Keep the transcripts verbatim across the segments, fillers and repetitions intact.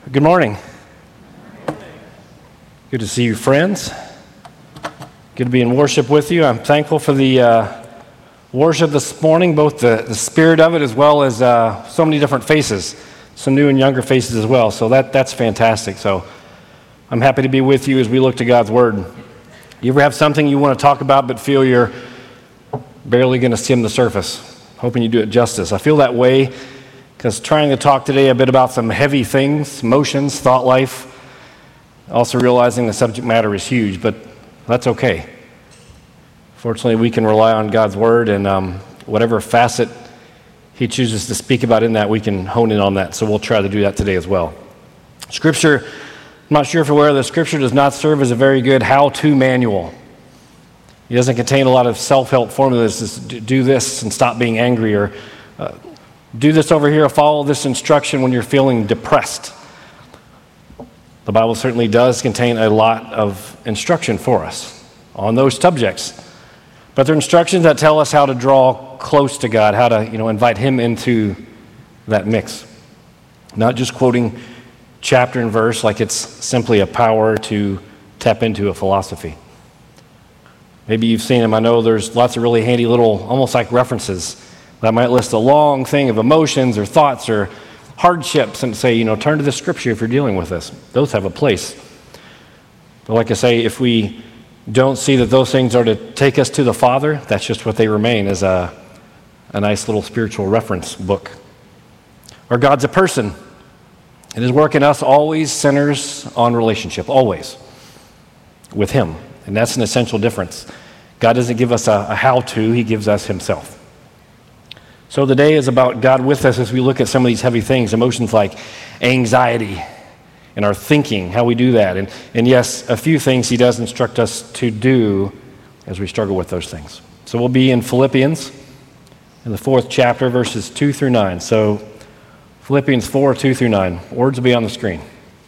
Good morning. Good to see you, friends. Good to be in worship with you. I'm thankful for the uh, worship this morning, both the, the spirit of it as well as uh, so many different faces, some new and younger faces as well. So that that's fantastic. So I'm happy to be with you as we look to God's Word. You ever have something you want to talk about but feel you're barely going to skim the surface? Hoping you do it justice. I feel that way because trying to talk today a bit about some heavy things, emotions, thought life, also realizing the subject matter is huge, but that's okay. Fortunately, we can rely on God's Word, and um, whatever facet He chooses to speak about in that, we can hone in on that, so we'll try to do that today as well. Scripture, I'm not sure if you're aware, the Scripture does not serve as a very good how-to manual. It doesn't contain a lot of self-help formulas, just do this and stop being angry, or uh, do this over here, follow this instruction when you're feeling depressed. The Bible certainly does contain a lot of instruction for us on those subjects. But they're instructions that tell us how to draw close to God, how to, you know, invite Him into that mix. Not just quoting chapter and verse like it's simply a power to tap into a philosophy. Maybe you've seen them. I know there's lots of really handy little, almost like references that might list a long thing of emotions or thoughts or hardships and say, you know, turn to the Scripture if you're dealing with this. Those have a place. But like I say, if we don't see that those things are to take us to the Father, that's just what they remain, as a, a nice little spiritual reference book. Or God's a person, and His work in us always centers on relationship, always, with Him. And that's an essential difference. God doesn't give us a, a how-to, He gives us Himself. So the day is about God with us as we look at some of these heavy things, emotions like anxiety and our thinking, how we do that. And, and yes, a few things He does instruct us to do as we struggle with those things. So we'll be in Philippians in the fourth chapter, verses two through nine. So Philippians four, two through nine. Words will be on the screen.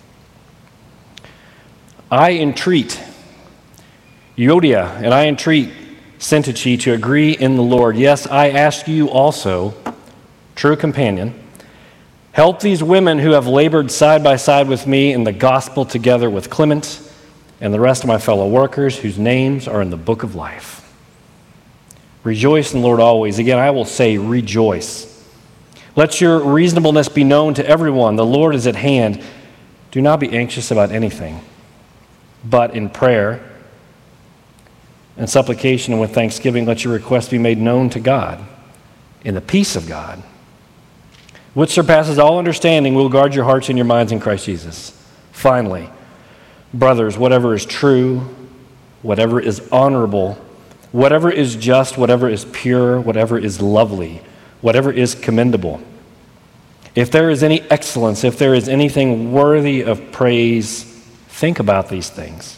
I entreat Euodia, and I entreat Syntyche to agree in the Lord. Yes, I ask you also, true companion, help these women who have labored side by side with me in the gospel together with Clement and the rest of my fellow workers whose names are in the book of life. Rejoice in the Lord always. Again, I will say rejoice. Let your reasonableness be known to everyone. The Lord is at hand. Do not be anxious about anything, but in prayer and supplication and with thanksgiving, let your requests be made known to God. In the peace of God, which surpasses all understanding, will guard your hearts and your minds in Christ Jesus. Finally, brothers, whatever is true, whatever is honorable, whatever is just, whatever is pure, whatever is lovely, whatever is commendable, if there is any excellence, if there is anything worthy of praise, think about these things.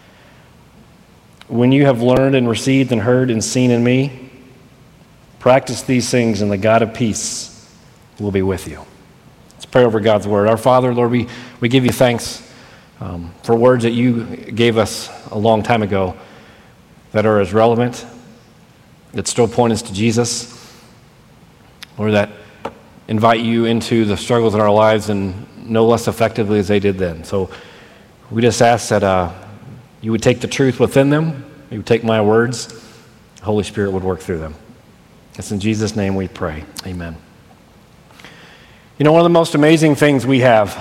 When you have learned and received and heard and seen in me, practice these things, and the God of peace will be with you. Let's pray over God's Word. Our Father, Lord, we, we give you thanks um, for words that you gave us a long time ago that are as relevant, that still point us to Jesus, or that invite you into the struggles in our lives and no less effectively as they did then. So we just ask that uh, you would take the truth within them, you would take my words, the Holy Spirit would work through them. It's in Jesus' name we pray. Amen. You know, one of the most amazing things we have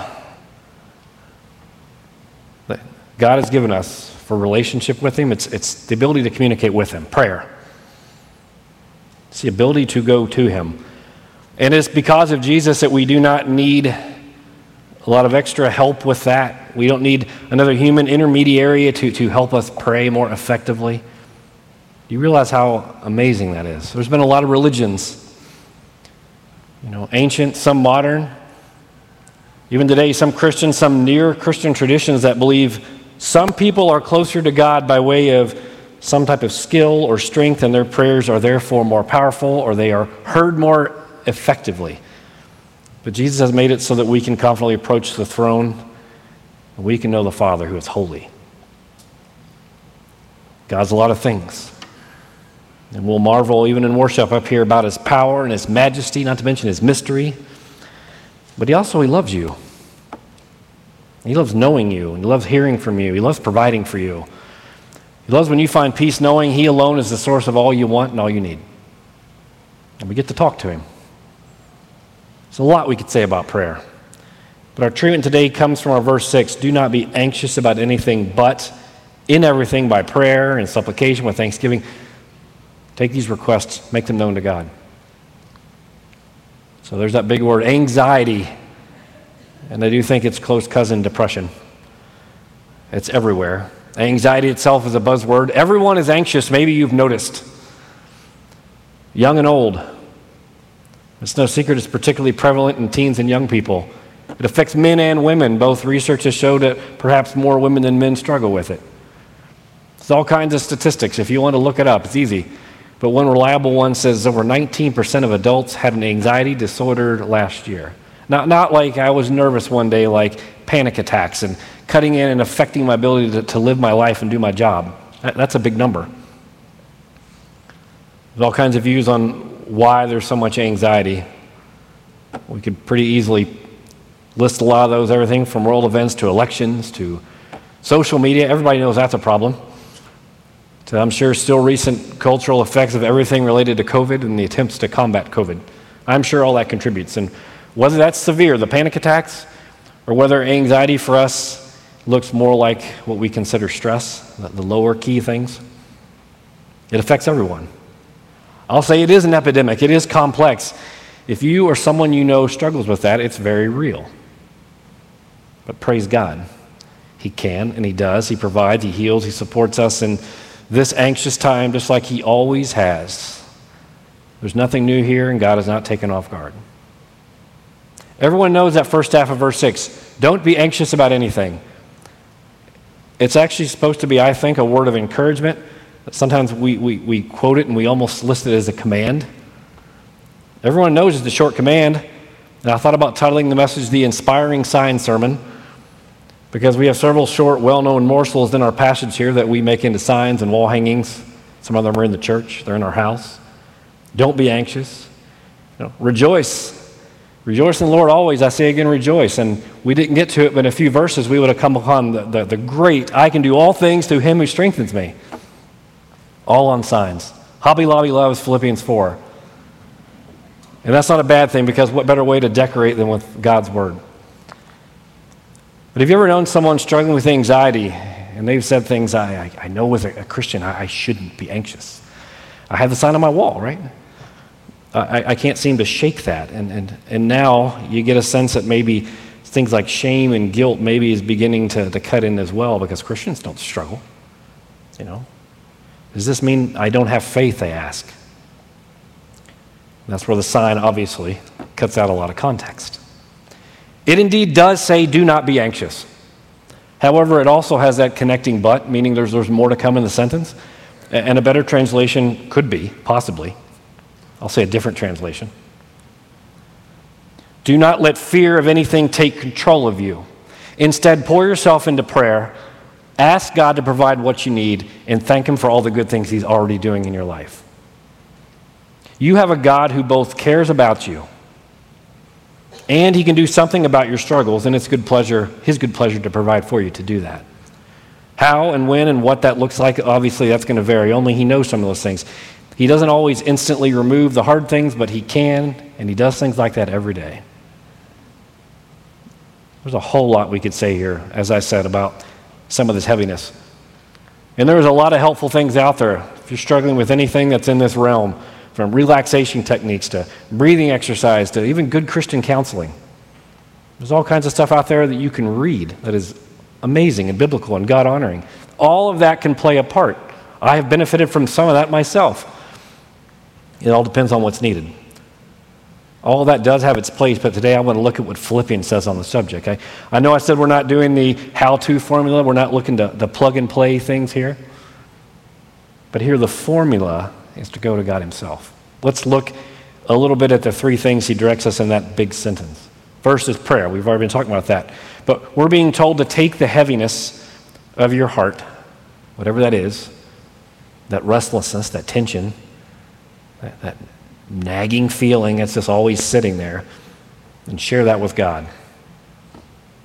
that God has given us for relationship with Him, it's, it's the ability to communicate with Him, prayer. It's the ability to go to Him. And it's because of Jesus that we do not need a lot of extra help with that. We don't need another human intermediary to, to help us pray more effectively. Do you realize how amazing that is? There's been a lot of religions, you know, ancient, some modern. Even today, some Christian, some near-Christian traditions that believe some people are closer to God by way of some type of skill or strength, and their prayers are therefore more powerful, or they are heard more effectively. But Jesus has made it so that we can confidently approach the throne and we can know the Father who is holy. God's a lot of things. And we'll marvel even in worship up here about His power and His majesty, not to mention His mystery. But He also, He loves you. He loves knowing you, and he loves hearing from you. He loves providing for you. He loves when you find peace knowing he alone is the source of all you want and all you need. And we get to talk to him. There's a lot we could say about prayer. But our treatment today comes from our verse six. Do not be anxious about anything, but in everything by prayer and supplication with thanksgiving. Take these requests, make them known to God. So there's that big word, anxiety. And I do think it's close cousin depression. It's everywhere. Anxiety itself is a buzzword. Everyone is anxious, maybe you've noticed. Young and old. It's no secret it's particularly prevalent in teens and young people. It affects men and women. Both research has showed that perhaps more women than men struggle with it. There's all kinds of statistics. If you want to look it up, it's easy. But one reliable one says over nineteen percent of adults had an anxiety disorder last year. Not, not like I was nervous one day, like panic attacks and cutting in and affecting my ability to, to live my life and do my job. That, that's a big number. There's all kinds of views on why there's so much anxiety. We could pretty easily list a lot of those, everything from world events to elections to social media. Everybody knows that's a problem. To, I'm sure, still recent cultural effects of everything related to COVID and the attempts to combat COVID. I'm sure all that contributes. And whether that's severe, the panic attacks, or whether anxiety for us looks more like what we consider stress, the lower key things, it affects everyone. I'll say it is an epidemic. It is complex. If you or someone you know struggles with that, it's very real. But praise God. He can and he does. He provides, he heals, he supports us in this anxious time just like he always has. There's nothing new here and God is not taken off guard. Everyone knows that first half of verse six. Don't be anxious about anything. It's actually supposed to be, I think, a word of encouragement. Sometimes we, we, we quote it and we almost list it as a command. Everyone knows it's a short command. And I thought about titling the message The Inspiring Sign Sermon because we have several short, well-known morsels in our passage here that we make into signs and wall hangings. Some of them are in the church. They're in our house. Don't be anxious. You know, rejoice. Rejoice in the Lord always. I say again, rejoice. And we didn't get to it, but in a few verses we would have come upon the, the, the great, I can do all things through him who strengthens me. All on signs. Hobby Lobby loves Philippians four. And that's not a bad thing because what better way to decorate than with God's word? But have you ever known someone struggling with anxiety and they've said things, I, I, I know as a, a Christian I, I shouldn't be anxious. I have the sign on my wall, right? I, I can't seem to shake that. And, and, and now you get a sense that maybe things like shame and guilt maybe is beginning to, to cut in as well because Christians don't struggle. You know? Does this mean I don't have faith, they ask? That's where the sign obviously cuts out a lot of context. It indeed does say, do not be anxious. However, it also has that connecting but, meaning there's, there's more to come in the sentence. And a better translation could be, possibly, I'll say a different translation. Do not let fear of anything take control of you. Instead, pour yourself into prayer, ask God to provide what you need, and thank him for all the good things he's already doing in your life. You have a God who both cares about you and he can do something about your struggles, and it's good pleasure, his good pleasure to provide for you to do that. How and when and what that looks like, obviously that's going to vary. Only he knows some of those things. He doesn't always instantly remove the hard things, but he can, and he does things like that every day. There's a whole lot we could say here, as I said, about some of this heaviness. And there's a lot of helpful things out there. If you're struggling with anything that's in this realm, from relaxation techniques to breathing exercise to even good Christian counseling, there's all kinds of stuff out there that you can read that is amazing and biblical and God-honoring. All of that can play a part. I have benefited from some of that myself. It all depends on what's needed. All of that does have its place, but today I want to look at what Philippians says on the subject. I, I know I said we're not doing the how-to formula. We're not looking to the plug-and-play things here. But here the formula is to go to God himself. Let's look a little bit at the three things he directs us in that big sentence. First is prayer. We've already been talking about that. But we're being told to take the heaviness of your heart, whatever that is, that restlessness, that tension, that, that nagging feeling that's just always sitting there, and share that with God.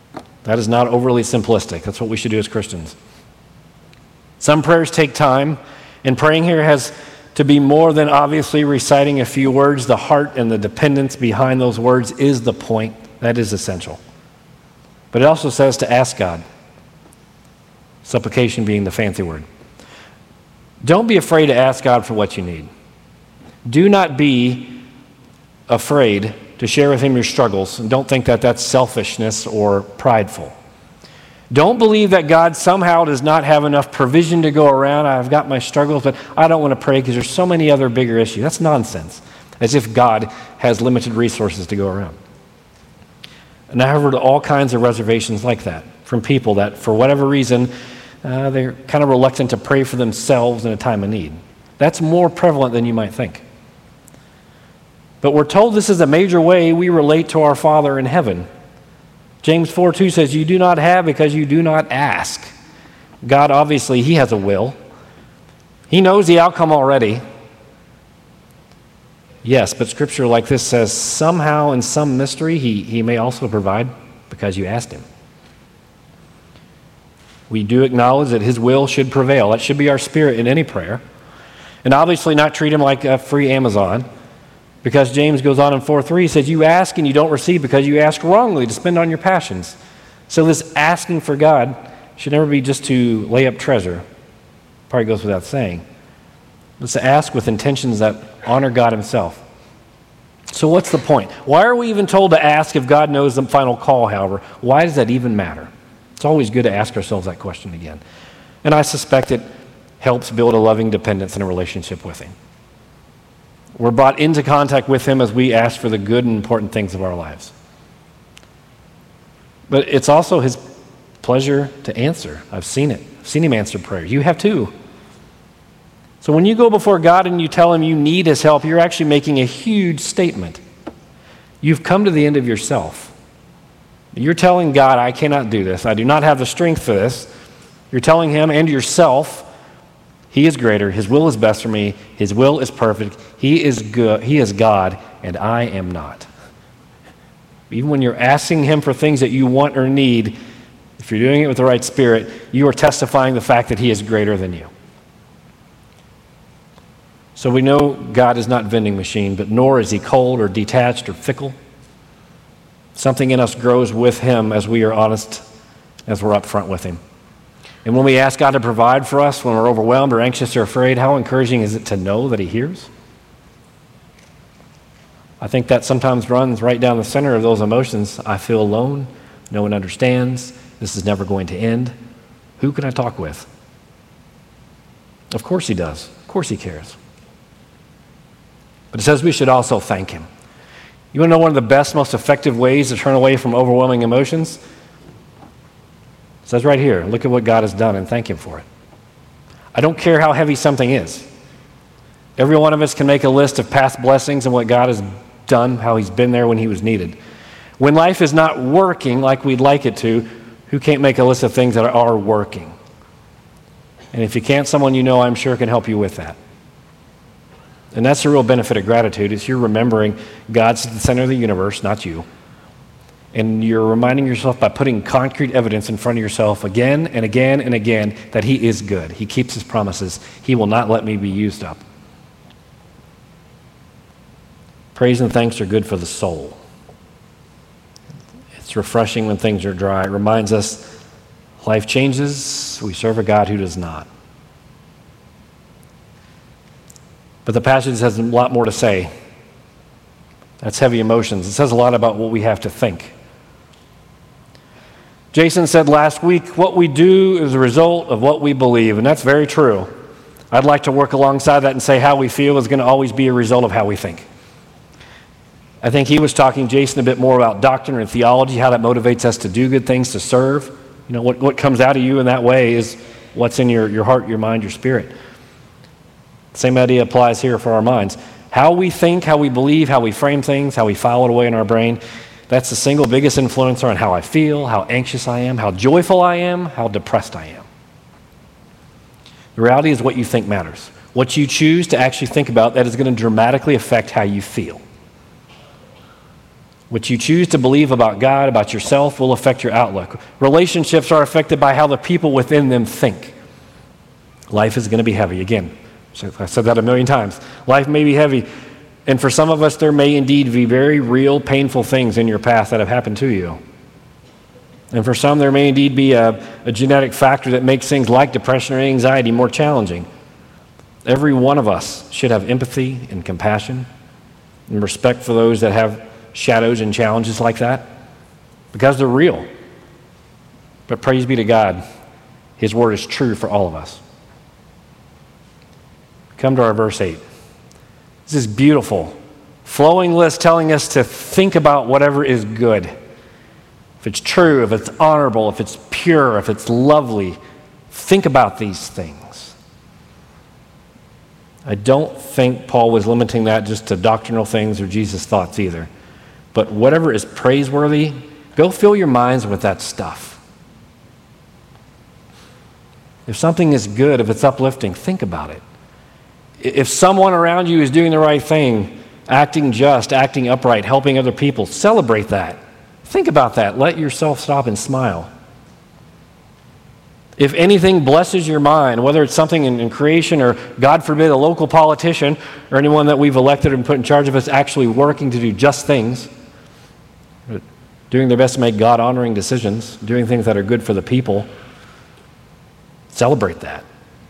That is not overly simplistic. That's what we should do as Christians. Some prayers take time, and praying here has to be more than obviously reciting a few words. The heart and the dependence behind those words is the point. That is essential. But it also says to ask God. Supplication being the fancy word. Don't be afraid to ask God for what you need. Do not be afraid to share with him your struggles, and don't think that that's selfishness or prideful. Don't believe that God somehow does not have enough provision to go around. I've got my struggles, but I don't want to pray because there's so many other bigger issues. That's nonsense, as if God has limited resources to go around. And I've heard all kinds of reservations like that from people that, for whatever reason, uh, they're kind of reluctant to pray for themselves in a time of need. That's more prevalent than you might think. But we're told this is a major way we relate to our Father in heaven. James four two says, you do not have because you do not ask. God, obviously, he has a will. He knows the outcome already. Yes, but scripture like this says, somehow in some mystery, he, he may also provide because you asked him. We do acknowledge that his will should prevail. That should be our spirit in any prayer. And obviously not treat him like a free Amazon. Because James goes on in four three, he says, you ask and you don't receive because you ask wrongly to spend on your passions. So this asking for God should never be just to lay up treasure. Probably goes without saying. It's to ask with intentions that honor God himself. So what's the point? Why are we even told to ask if God knows the final call, however? Why does that even matter? It's always good to ask ourselves that question again. And I suspect it helps build a loving dependence in a relationship with him. We're brought into contact with him as we ask for the good and important things of our lives. But it's also his pleasure to answer. I've seen it. I've seen him answer prayer. You have too. So when you go before God and you tell him you need his help, you're actually making a huge statement. You've come to the end of yourself. You're telling God, I cannot do this. I do not have the strength for this. You're telling him and yourself, he is greater. His will is best for me. His will is perfect. He is good. He is God, and I am not. Even when you're asking him for things that you want or need, if you're doing it with the right spirit, you are testifying the fact that he is greater than you. So we know God is not a vending machine, but nor is he cold or detached or fickle. Something in us grows with him as we are honest, as we're upfront with him. And when we ask God to provide for us, when we're overwhelmed or anxious or afraid, how encouraging is it to know that he hears? I think that sometimes runs right down the center of those emotions. I feel alone. No one understands. This is never going to end. Who can I talk with? Of course he does. Of course he cares. But it says we should also thank him. You want to know one of the best, most effective ways to turn away from overwhelming emotions? It says right here, look at what God has done and thank him for it. I don't care how heavy something is. Every one of us can make a list of past blessings and what God has done, how he's been there when he was needed. When life is not working like we'd like it to, who can't make a list of things that are working? And if you can't, someone you know I'm sure can help you with that. And that's the real benefit of gratitude, is you're remembering God's at the center of the universe, not you. And you're reminding yourself by putting concrete evidence in front of yourself again and again and again that he is good. He keeps his promises. He will not let me be used up. Praise and thanks are good for the soul. It's refreshing when things are dry. It reminds us life changes. We serve a God who does not. But the passage has a lot more to say. That's heavy emotions. It says a lot about what we have to think. Jason said last week, what we do is a result of what we believe, and that's very true. I'd like to work alongside that and say how we feel is going to always be a result of how we think. I think he was talking, Jason, a bit more about doctrine and theology, how that motivates us to do good things, to serve. You know, what, what comes out of you in that way is what's in your, your heart, your mind, your spirit. Same idea applies here for our minds. How we think, how we believe, how we frame things, how we file it away in our brain, that's the single biggest influencer on how I feel, how anxious I am, how joyful I am, how depressed I am. The reality is what you think matters. What you choose to actually think about, that is going to dramatically affect how you feel. What you choose to believe about God, about yourself, will affect your outlook. Relationships are affected by how the people within them think. Life is going to be heavy. Again, I said that a million times. Life may be heavy. And for some of us, there may indeed be very real, painful things in your past that have happened to you. And for some, there may indeed be a, a genetic factor that makes things like depression or anxiety more challenging. Every one of us should have empathy and compassion and respect for those that have shadows and challenges like that, because they're real. But praise be to God, His word is true for all of us. Come to our verse eight. This is beautiful, flowing list telling us to think about whatever is good. If it's true, if it's honorable, if it's pure, if it's lovely, think about these things. I don't think Paul was limiting that just to doctrinal things or Jesus' thoughts either. But whatever is praiseworthy, go fill your minds with that stuff. If something is good, if it's uplifting, think about it. If someone around you is doing the right thing, acting just, acting upright, helping other people, celebrate that. Think about that. Let yourself stop and smile. If anything blesses your mind, whether it's something in, in creation or, God forbid, a local politician or anyone that we've elected and put in charge of us actually working to do just things, doing their best to make God-honoring decisions, doing things that are good for the people, celebrate that.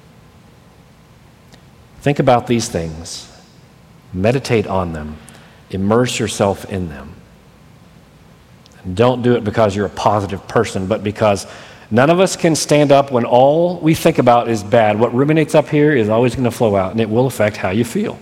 Think about these things. Meditate on them. Immerse yourself in them. And don't do it because you're a positive person, but because none of us can stand up when all we think about is bad. What ruminates up here is always going to flow out, and it will affect how you feel.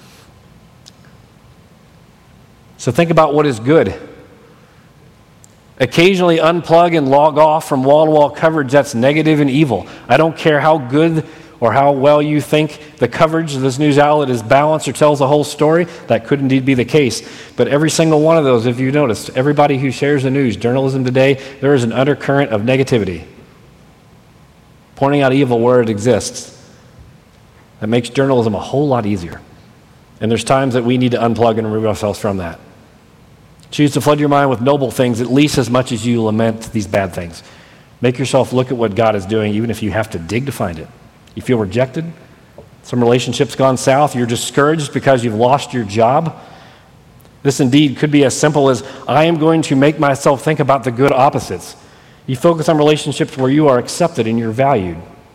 So think about what is good. Occasionally unplug and log off from wall-to-wall coverage that's negative and evil. I don't care how good or how well you think the coverage of this news outlet is balanced or tells the whole story. That could indeed be the case. But every single one of those, if you noticed, everybody who shares the news, journalism today, there is an undercurrent of negativity, pointing out evil where it exists. That makes journalism a whole lot easier. And there's times that we need to unplug and remove ourselves from that. Choose to flood your mind with noble things at least as much as you lament these bad things. Make yourself look at what God is doing, even if you have to dig to find it. You feel rejected, some relationships gone south, you're discouraged because you've lost your job. This indeed could be as simple as, I am going to make myself think about the good opposites. You focus on relationships where you are accepted and you're valued.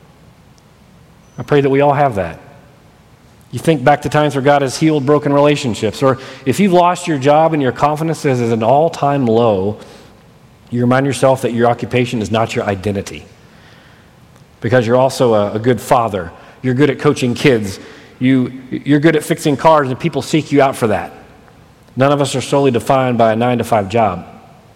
I pray that we all have that. You think back to times where God has healed broken relationships, or if you've lost your job and your confidence is at an all-time low, you remind yourself that your occupation is not your identity. Because you're also a, a good father. You're good at coaching kids. You, you're good at fixing cars, and people seek you out for that. None of us are solely defined by a nine to five job.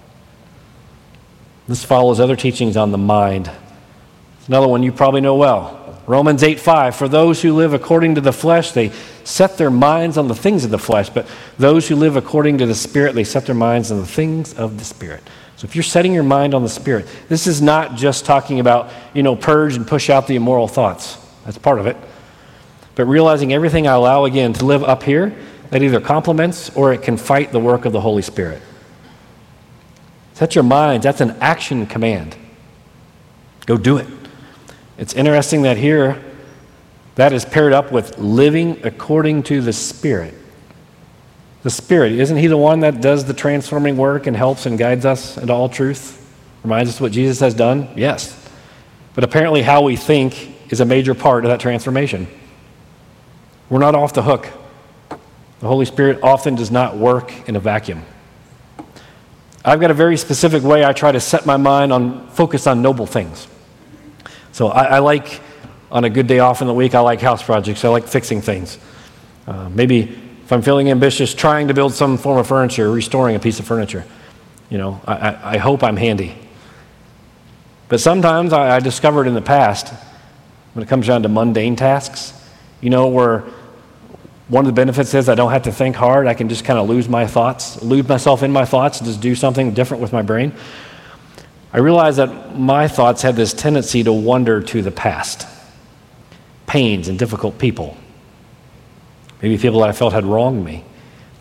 This follows other teachings on the mind. It's another one you probably know well. Romans eight five, for those who live according to the flesh, they set their minds on the things of the flesh, but those who live according to the Spirit, they set their minds on the things of the Spirit. So if you're setting your mind on the Spirit, this is not just talking about, you know, purge and push out the immoral thoughts. That's part of it. But realizing everything I allow, again, to live up here, that either complements or it can fight the work of the Holy Spirit. Set your minds. That's an action command. Go do it. It's interesting that here, that is paired up with living according to the Spirit. The Spirit, isn't He the one that does the transforming work and helps and guides us into all truth? Reminds us what Jesus has done? Yes. But apparently how we think is a major part of that transformation. We're not off the hook. The Holy Spirit often does not work in a vacuum. I've got a very specific way I try to set my mind on, focus on noble things. So I, I like, on a good day off in the week, I like house projects. I like fixing things. Uh, maybe if I'm feeling ambitious, trying to build some form of furniture, restoring a piece of furniture. You know, I, I, I hope I'm handy. But sometimes I, I discovered in the past, when it comes down to mundane tasks, you know, where one of the benefits is I don't have to think hard. I can just kind of lose my thoughts, lose myself in my thoughts, and just do something different with my brain. I realized that my thoughts had this tendency to wander to the past. Pains and difficult people. Maybe people that I felt had wronged me.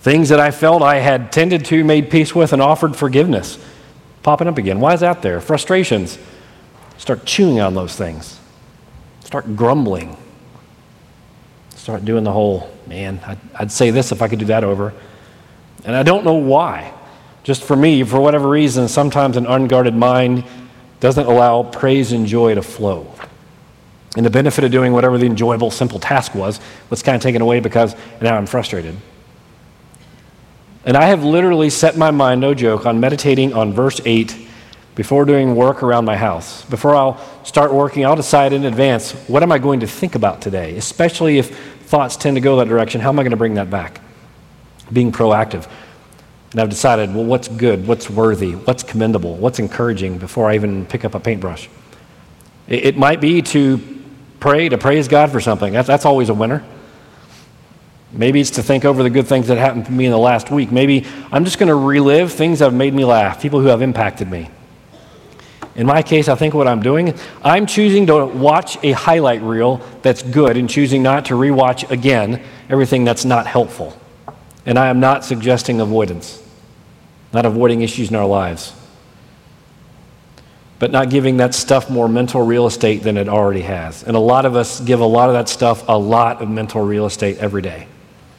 Things that I felt I had tended to, made peace with, and offered forgiveness, popping up again. Why is that there? Frustrations. Start chewing on those things. Start grumbling. Start doing the whole, man, I'd, I'd say this if I could do that over. And I don't know why. Just for me, for whatever reason, sometimes an unguarded mind doesn't allow praise and joy to flow. And the benefit of doing whatever the enjoyable, simple task was, was kind of taken away because now I'm frustrated. And I have literally set my mind, no joke, on meditating on verse eight before doing work around my house. Before I'll start working, I'll decide in advance, what am I going to think about today? Especially if thoughts tend to go that direction, how am I going to bring that back? Being proactive. And I've decided, well, what's good, what's worthy, what's commendable, what's encouraging before I even pick up a paintbrush. It, it might be to pray, to praise God for something. That's, that's always a winner. Maybe it's to think over the good things that happened to me in the last week. Maybe I'm just going to relive things that have made me laugh, people who have impacted me. In my case, I think what I'm doing, I'm choosing to watch a highlight reel that's good and choosing not to rewatch again everything that's not helpful. And I am not suggesting avoidance, not avoiding issues in our lives, but not giving that stuff more mental real estate than it already has. And a lot of us give a lot of that stuff a lot of mental real estate every day.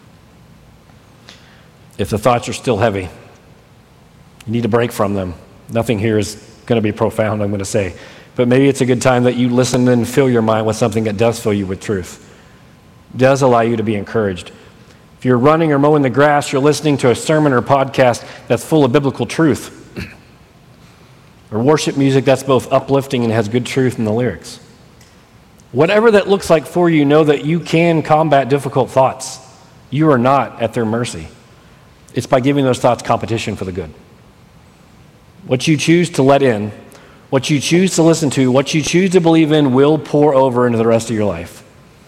If the thoughts are still heavy, you need to break from them. Nothing here is going to be profound, I'm going to say. But maybe it's a good time that you listen and fill your mind with something that does fill you with truth, does allow you to be encouraged. If you're running or mowing the grass, you're listening to a sermon or podcast that's full of biblical truth, or worship music that's both uplifting and has good truth in the lyrics. Whatever that looks like for you, know that you can combat difficult thoughts. You are not at their mercy. It's by giving those thoughts competition for the good. What you choose to let in, what you choose to listen to, what you choose to believe in will pour over into the rest of your life.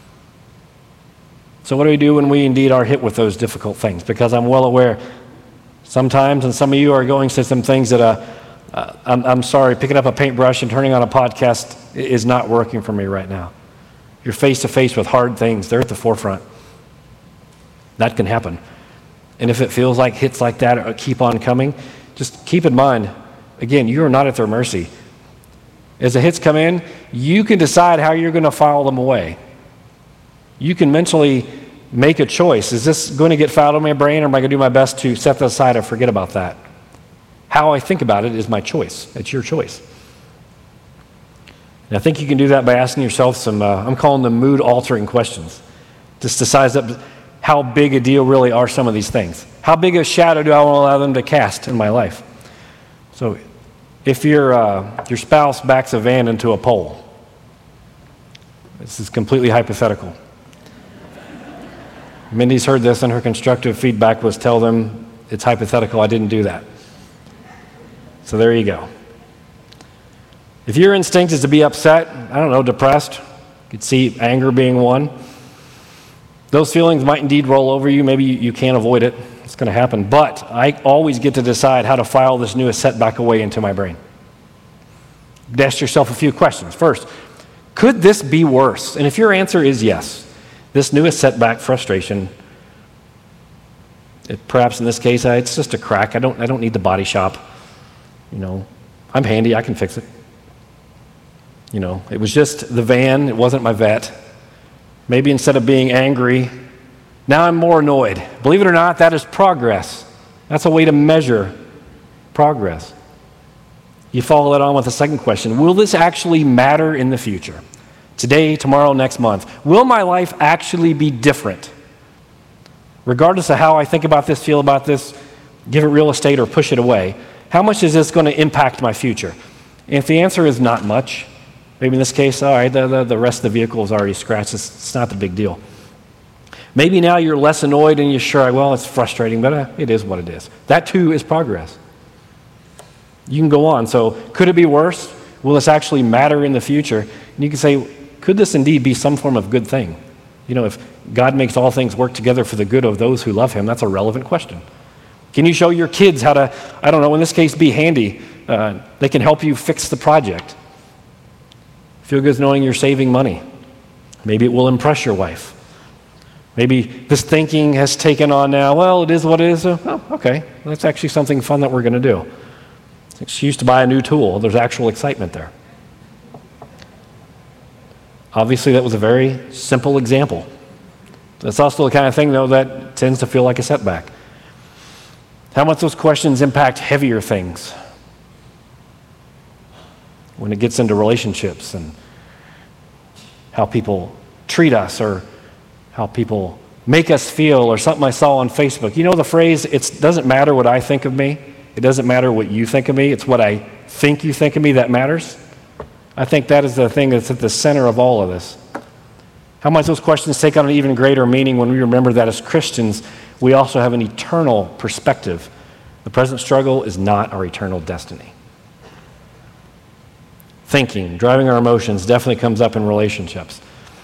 So what do we do when we indeed are hit with those difficult things? Because I'm well aware sometimes, and some of you are going through some things that, uh, uh, I'm, I'm sorry, picking up a paintbrush and turning on a podcast is not working for me right now. You're face to face with hard things. They're at the forefront. That can happen. And if it feels like hits like that keep on coming, just keep in mind, again, you are not at their mercy. As the hits come in, you can decide how you're going to file them away. You can mentally make a choice. Is this going to get filed in my brain, or am I going to do my best to set that aside and forget about that? How I think about it is my choice. It's your choice. And I think you can do that by asking yourself some, uh, I'm calling them mood-altering questions. Just to size up how big a deal really are some of these things. How big a shadow do I want to allow them to cast in my life? So if your uh, your spouse backs a van into a pole, this is completely hypothetical. Mindy's heard this, and her constructive feedback was, tell them it's hypothetical, I didn't do that. So there you go. If your instinct is to be upset, I don't know, depressed, you could see anger being one. Those feelings might indeed roll over you. Maybe you can't avoid it. It's going to happen. But I always get to decide how to file this newest setback away into my brain. Ask yourself a few questions. First, could this be worse? And if your answer is yes, this newest setback, frustration, it, perhaps in this case, it's just a crack. I don't, I don't need the body shop. You know, I'm handy. I can fix it. You know, it was just the van. It wasn't my vet. Maybe instead of being angry, now I'm more annoyed. Believe it or not, that is progress. That's a way to measure progress. You follow that on with a second question. Will this actually matter in the future? Today, tomorrow, next month. Will my life actually be different? Regardless of how I think about this, feel about this, give it real estate or push it away, how much is this going to impact my future? And if the answer is not much, maybe in this case, all right, the, the, the rest of the vehicle is already scratched. It's, it's not the big deal. Maybe now you're less annoyed and you're sure, well, it's frustrating, but uh, it is what it is. That too is progress. You can go on. So could it be worse? Will this actually matter in the future? And you can say, could this indeed be some form of good thing? You know, if God makes all things work together for the good of those who love him, that's a relevant question. Can you show your kids how to, I don't know, in this case, be handy? Uh, they can help you fix the project. Feel good knowing you're saving money. Maybe it will impress your wife. Maybe this thinking has taken on now, well, it is what it is. Oh, okay, that's actually something fun that we're going to do. It's an excuse to buy a new tool. There's actual excitement there. Obviously, that was a very simple example. That's also the kind of thing, though, that tends to feel like a setback. How much those questions impact heavier things when it gets into relationships and how people treat us or how people make us feel, or something I saw on Facebook. You know the phrase, it doesn't matter what I think of me. It doesn't matter what you think of me. It's what I think you think of me that matters. I think that is the thing that's at the center of all of this. How might those questions take on an even greater meaning when we remember that as Christians, we also have an eternal perspective. The present struggle is not our eternal destiny. Thinking, driving our emotions, definitely comes up in relationships.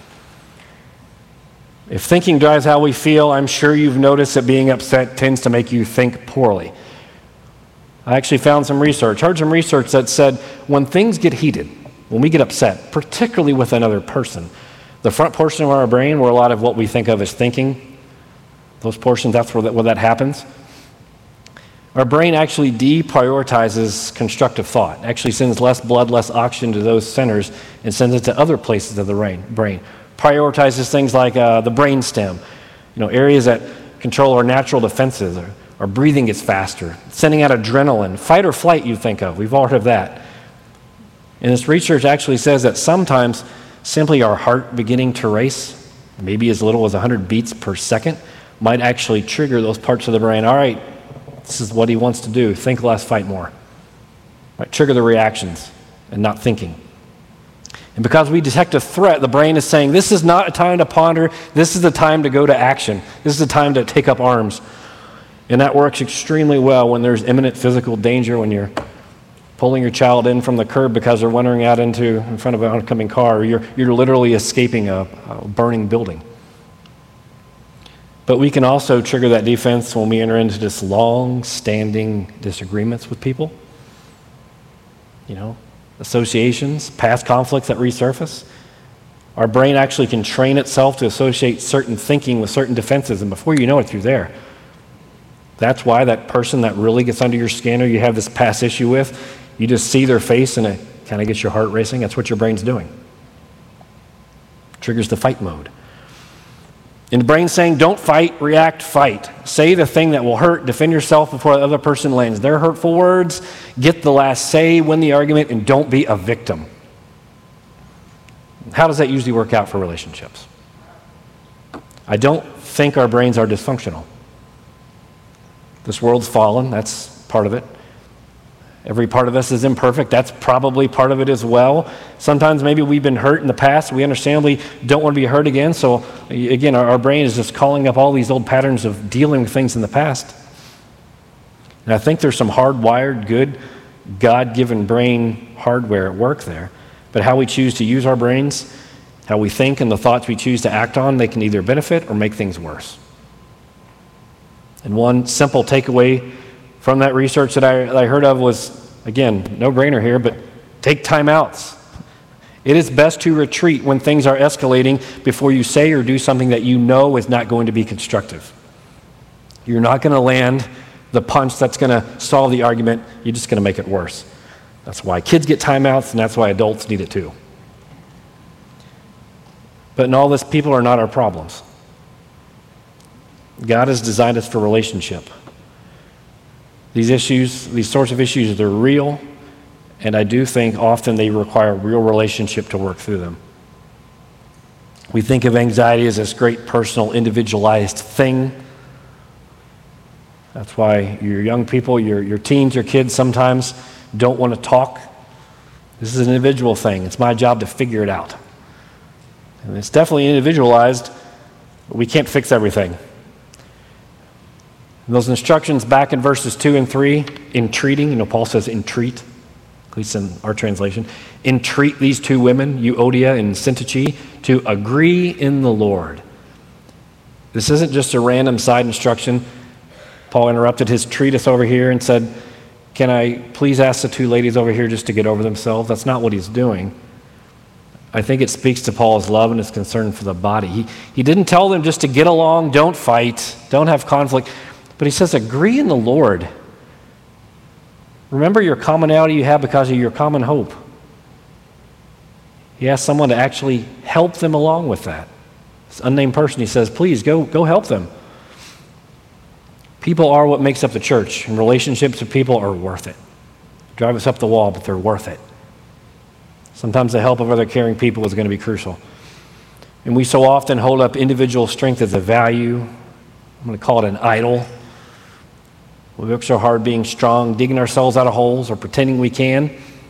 If thinking drives how we feel, I'm sure you've noticed that being upset tends to make you think poorly. I actually found some research, heard some research that said when things get heated, when we get upset, particularly with another person, the front portion of our brain, where a lot of what we think of as thinking, those portions, that's where that, where that happens. Our brain actually deprioritizes constructive thought, actually sends less blood, less oxygen to those centers, and sends it to other places of the brain. brain. Prioritizes things like uh, the brain stem, you know, areas that control our natural defenses. Our, our breathing gets faster, sending out adrenaline, fight or flight you think of. We've all heard of that. And this research actually says that sometimes simply our heart beginning to race, maybe as little as one hundred beats per second, might actually trigger those parts of the brain. All right, this is what he wants to do. Think less, fight more. Might trigger the reactions and not thinking. And because we detect a threat, the brain is saying, this is not a time to ponder. This is the time to go to action. This is the time to take up arms. And that works extremely well when there's imminent physical danger, when you're pulling your child in from the curb because they're wandering out into in front of an oncoming car, or you're, you're literally escaping a, a burning building. But we can also trigger that defense when we enter into this long-standing disagreements with people. You know, associations, past conflicts that resurface. Our brain actually can train itself to associate certain thinking with certain defenses, and before you know it, you're there. That's why that person that really gets under your skin or you have this past issue with, you just see their face and it kind of gets your heart racing. That's what your brain's doing. Triggers the fight mode. And the brain's saying, don't fight, react, fight. Say the thing that will hurt, defend yourself before the other person lands their hurtful words, get the last say, win the argument, and don't be a victim. How does that usually work out for relationships? I don't think our brains are dysfunctional. This world's fallen, that's part of it. Every part of us is imperfect, that's probably part of it as well. Sometimes maybe we've been hurt in the past, we understandably don't want to be hurt again, so again, our, our brain is just calling up all these old patterns of dealing with things in the past. And I think there's some hardwired, good, God-given brain hardware at work there, but how we choose to use our brains, how we think and the thoughts we choose to act on, they can either benefit or make things worse. And one simple takeaway from that research that I, that I heard of was, again, no brainer here, but take time outs. It is best to retreat when things are escalating before you say or do something that you know is not going to be constructive. You're not going to land the punch that's going to solve the argument. You're just going to make it worse. That's why kids get timeouts, and that's why adults need it too. But in all this, people are not our problems. God has designed us for relationship. These issues, these sorts of issues, they're real, and I do think often they require real relationship to work through them. We think of anxiety as this great personal, individualized thing. That's why your young people, your, your teens, your kids sometimes don't want to talk. This is an individual thing. It's my job to figure it out. And it's definitely individualized, but we can't fix everything. And those instructions back in verses two and three, entreating, you know, Paul says entreat, at least in our translation, entreat these two women, Euodia and Syntyche, to agree in the Lord. This isn't just a random side instruction. Paul interrupted his treatise over here and said, can I please ask the two ladies over here just to get over themselves? That's not what he's doing. I think it speaks to Paul's love and his concern for the body. He, he didn't tell them just to get along, don't fight, don't have conflict, but he says agree in the Lord. Remember your commonality you have because of your common hope. He asks someone to actually help them along with that. This unnamed person, he says, please go, go help them. People are what makes up the church, and relationships with people are worth it. Drive us up the wall, but they're worth it. Sometimes the help of other caring people is going to be crucial. And we so often hold up individual strength as a value. I'm going to call it an idol. We work so hard being strong, digging ourselves out of holes or pretending we can.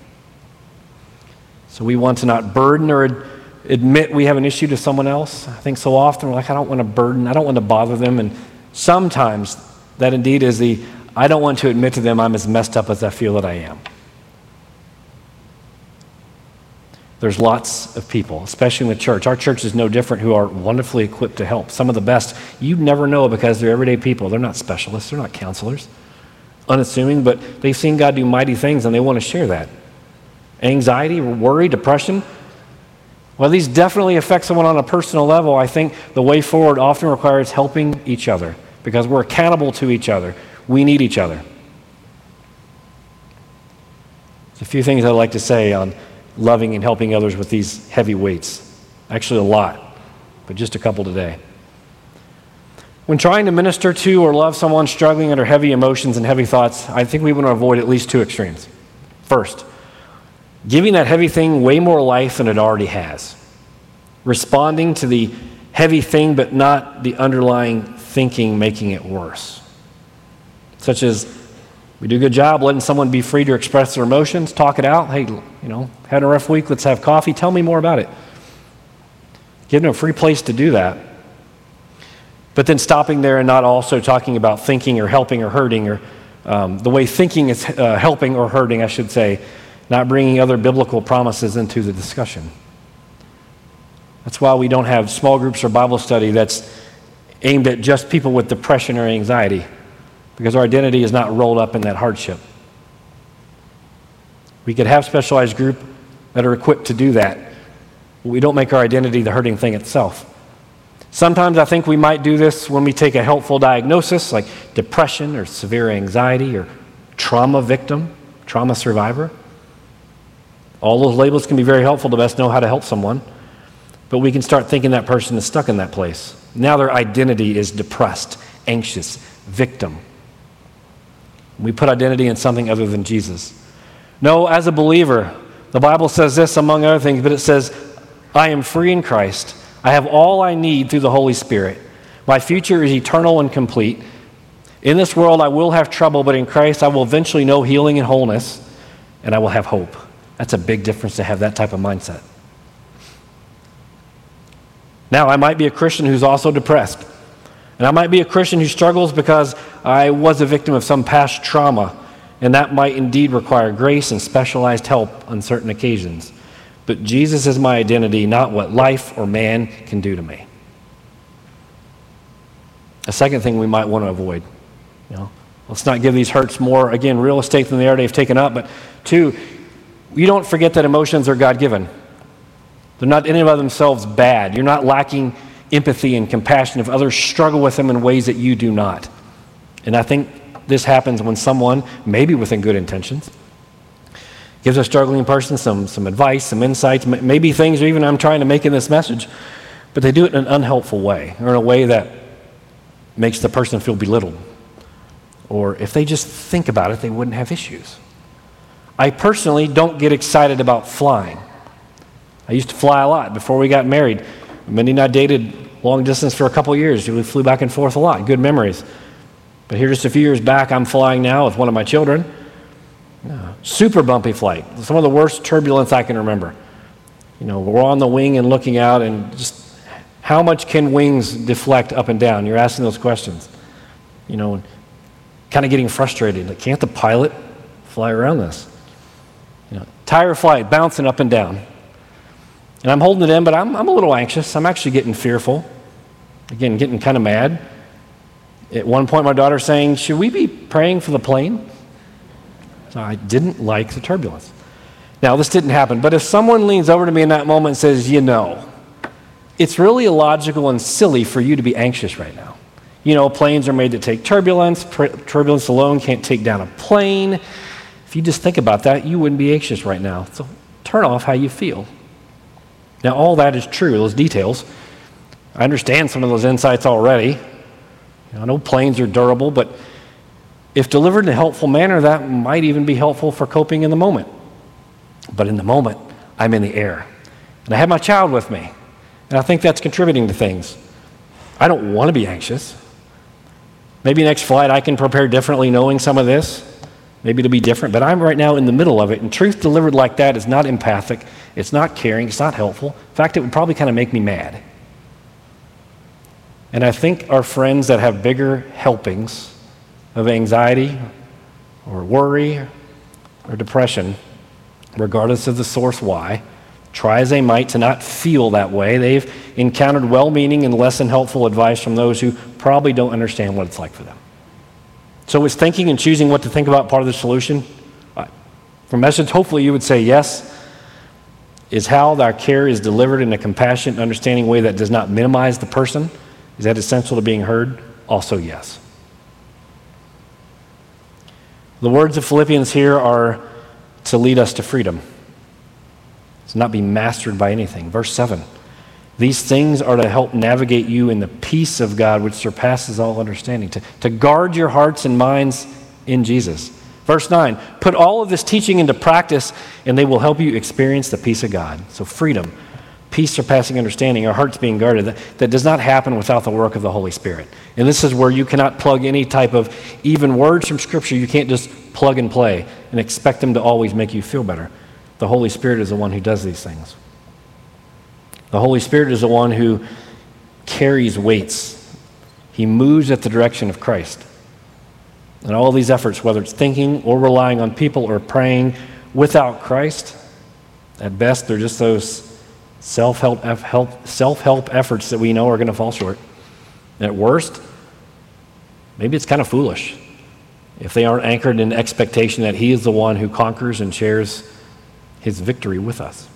So we want to not burden or ad- admit we have an issue to someone else. I think so often we're like, I don't want to burden, I don't want to bother them. And sometimes that indeed is the, I don't want to admit to them I'm as messed up as I feel that I am. There's lots of people, especially in the church. Our church is no different, who are wonderfully equipped to help. Some of the best. You never know because they're everyday people. They're not specialists. They're not counselors. Unassuming, but they've seen God do mighty things and they want to share that. Anxiety, worry, depression. Well, these definitely affect someone on a personal level. I think the way forward often requires helping each other because we're accountable to each other. We need each other. There's a few things I'd like to say on loving and helping others with these heavy weights. Actually, a lot, but just a couple today. When trying to minister to or love someone struggling under heavy emotions and heavy thoughts, I think we want to avoid at least two extremes. First, giving that heavy thing way more life than it already has. Responding to the heavy thing, but not the underlying thinking making it worse. Such as, we do a good job letting someone be free to express their emotions, talk it out. Hey, you know, had a rough week, let's have coffee. Tell me more about it. Give them a free place to do that. But then stopping there and not also talking about thinking or helping or hurting, or um, the way thinking is uh, helping or hurting, I should say, not bringing other biblical promises into the discussion. That's why we don't have small groups or Bible study that's aimed at just people with depression or anxiety, because our identity is not rolled up in that hardship. We could have specialized group that are equipped to do that, but we don't make our identity the hurting thing itself. Sometimes I think we might do this when we take a helpful diagnosis like depression or severe anxiety or trauma victim, trauma survivor. All those labels can be very helpful to best know how to help someone, but we can start thinking that person is stuck in that place. Now their identity is depressed, anxious, victim. We put identity in something other than Jesus. No, as a believer, the Bible says this among other things, but it says, I am free in Christ. I have all I need through the Holy Spirit. My future is eternal and complete. In this world I will have trouble, but in Christ I will eventually know healing and wholeness, and I will have hope. That's a big difference to have that type of mindset. Now, I might be a Christian who's also depressed. And I might be a Christian who struggles because I was a victim of some past trauma, and that might indeed require grace and specialized help on certain occasions. But Jesus is my identity, not what life or man can do to me. A second thing we might want to avoid, you know, let's not give these hurts more, again, real estate than they already have taken up, but two, you don't forget that emotions are God-given. They're not in and of themselves bad. You're not lacking empathy and compassion if others struggle with them in ways that you do not. And I think this happens when someone, maybe within good intentions, gives a struggling person some, some advice, some insights, maybe things even I'm trying to make in this message, but they do it in an unhelpful way, or in a way that makes the person feel belittled. Or if they just think about it, they wouldn't have issues. I personally don't get excited about flying. I used to fly a lot before we got married. Mindy and I dated long distance for a couple of years. We flew back and forth a lot. Good memories. But here just a few years back, I'm flying now with one of my children. Uh, super bumpy flight. Some of the worst turbulence I can remember. You know, we're on the wing and looking out, and just how much can wings deflect up and down? You're asking those questions. You know, kind of getting frustrated. Like, can't the pilot fly around this? You know, tire flight, bouncing up and down. And I'm holding it in, but I'm, I'm a little anxious. I'm actually getting fearful. Again, getting kind of mad. At one point, my daughter's saying, should we be praying for the plane? So I didn't like the turbulence. Now, this didn't happen, but if someone leans over to me in that moment and says, you know, it's really illogical and silly for you to be anxious right now. You know, planes are made to take turbulence. Turbulence alone can't take down a plane. If you just think about that, you wouldn't be anxious right now. So turn off how you feel. Now, all that is true, those details. I understand some of those insights already. I know planes are durable, but if delivered in a helpful manner, that might even be helpful for coping in the moment. But in the moment, I'm in the air. And I have my child with me. And I think that's contributing to things. I don't want to be anxious. Maybe next flight I can prepare differently knowing some of this. Maybe it'll be different, but I'm right now in the middle of it. And truth delivered like that is not empathic. It's not caring. It's not helpful. In fact, it would probably kind of make me mad. And I think our friends that have bigger helpings of anxiety or worry or depression, regardless of the source why, try as they might to not feel that way. They've encountered well-meaning and less than helpful advice from those who probably don't understand what it's like for them. So is thinking and choosing what to think about part of the solution? For message, hopefully you would say yes. Is how our care is delivered in a compassionate, understanding way that does not minimize the person? Is that essential to being heard? Also yes. The words of Philippians here are to lead us to freedom. To not be mastered by anything. Verse seven, these things are to help navigate you in the peace of God which surpasses all understanding, to, to guard your hearts and minds in Jesus. Verse nine, put all of this teaching into practice and they will help you experience the peace of God. So freedom, peace surpassing understanding, our hearts being guarded, that, that does not happen without the work of the Holy Spirit. And this is where you cannot plug any type of even words from Scripture. You can't just plug and play and expect them to always make you feel better. The Holy Spirit is the one who does these things. The Holy Spirit is the one who carries weights. He moves at the direction of Christ. And all these efforts, whether it's thinking or relying on people or praying without Christ, at best they're just those self-help, help, self-help efforts that we know are going to fall short. And at worst, maybe it's kind of foolish if they aren't anchored in expectation that He is the one who conquers and shares His victory with us.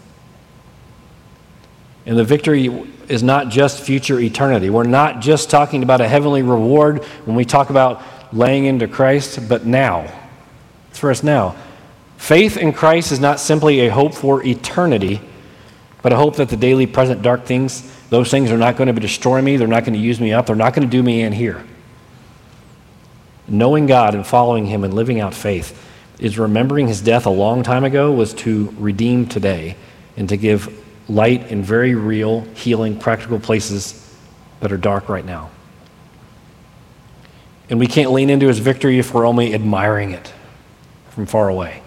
And the victory is not just future eternity. We're not just talking about a heavenly reward when we talk about laying into Christ, but now. It's for us now. Faith in Christ is not simply a hope for eternity, but a hope that the daily present dark things, those things are not going to destroy me, they're not going to use me up, they're not going to do me in here. Knowing God and following Him and living out faith is remembering His death a long time ago was to redeem today and to give light in very real, healing, practical places that are dark right now. And we can't lean into His victory if we're only admiring it from far away.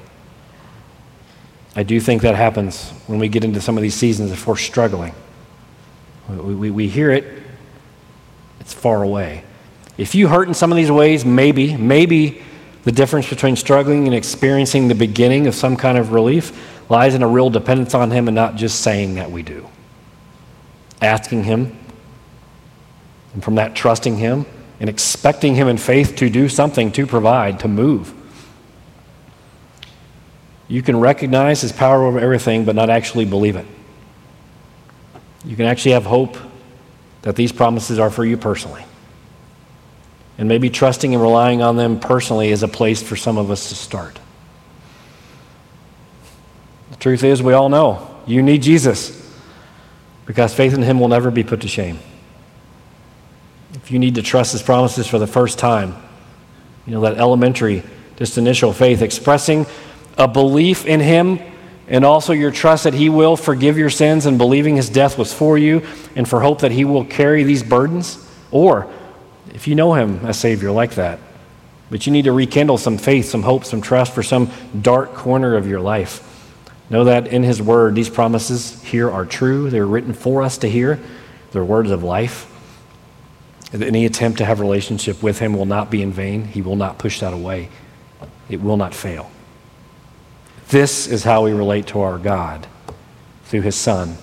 I do think that happens when we get into some of these seasons if we're struggling. We, we, we hear it, it's far away. If you hurt in some of these ways, maybe, maybe the difference between struggling and experiencing the beginning of some kind of relief lies in a real dependence on Him and not just saying that we do. Asking Him, and from that trusting Him, and expecting Him in faith to do something, to provide, to move. You can recognize His power over everything, but not actually believe it. You can actually have hope that these promises are for you personally. And maybe trusting and relying on them personally is a place for some of us to start. The truth is, we all know you need Jesus because faith in Him will never be put to shame. If you need to trust His promises for the first time, you know, that elementary, just initial faith, expressing a belief in Him and also your trust that He will forgive your sins and believing His death was for you and for hope that He will carry these burdens. Or if you know Him as Savior like that, but you need to rekindle some faith, some hope, some trust for some dark corner of your life, know that in His Word, these promises here are true. They're written for us to hear. They're words of life. Any attempt to have a relationship with Him will not be in vain. He will not push that away. It will not fail. This is how we relate to our God through His Son,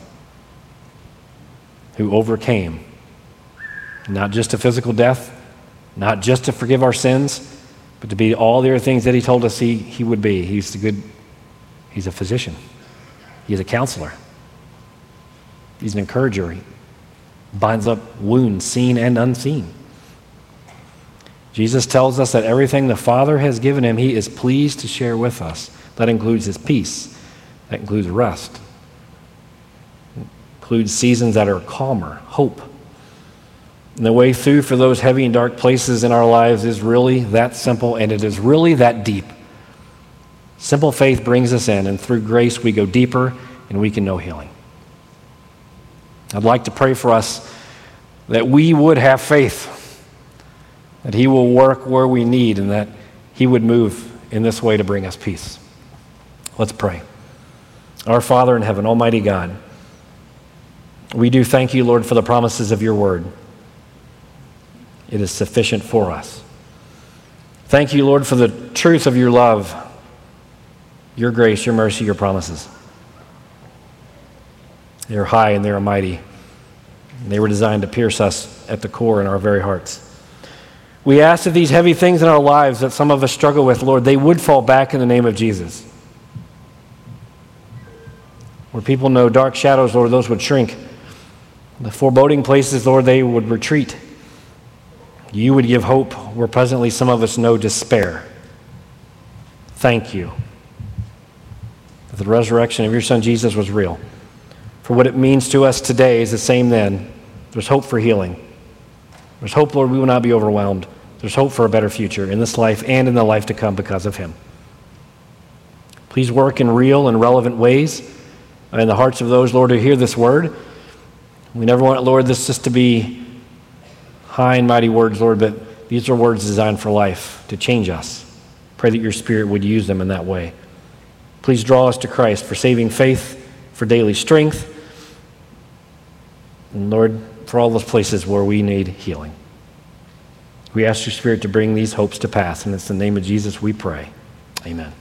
who overcame not just a physical death, not just to forgive our sins, but to be all the other things that He told us He, he would be. He's the good He's a physician. He's a counselor. He's an encourager. He binds up wounds, seen and unseen. Jesus tells us that everything the Father has given him, he is pleased to share with us. That includes his peace. That includes rest. It includes seasons that are calmer, hope. And the way through for those heavy and dark places in our lives is really that simple, and it is really that deep. Simple faith brings us in, and through grace we go deeper and we can know healing. I'd like to pray for us that we would have faith, that he will work where we need, and that he would move in this way to bring us peace. Let's pray. Our Father in heaven, Almighty God, we do thank you, Lord, for the promises of your word. It is sufficient for us. Thank you, Lord, for the truth of your love, your grace, your mercy, your promises. They are high and they are mighty. They were designed to pierce us at the core in our very hearts. We ask that these heavy things in our lives that some of us struggle with, Lord, they would fall back in the name of Jesus. Where people know dark shadows, Lord, those would shrink. The foreboding places, Lord, they would retreat. You would give hope where presently some of us know despair. Thank you that the resurrection of your Son Jesus was real. For what it means to us today is the same then. There's hope for healing. There's hope, Lord, we will not be overwhelmed. There's hope for a better future in this life and in the life to come because of him. Please work in real and relevant ways in the hearts of those, Lord, who hear this word. We never want, Lord, this just to be high and mighty words, Lord, but these are words designed for life, to change us. Pray that your Spirit would use them in that way. Please draw us to Christ for saving faith, for daily strength, and Lord, for all those places where we need healing. We ask your Spirit to bring these hopes to pass, and it's in the name of Jesus we pray. Amen.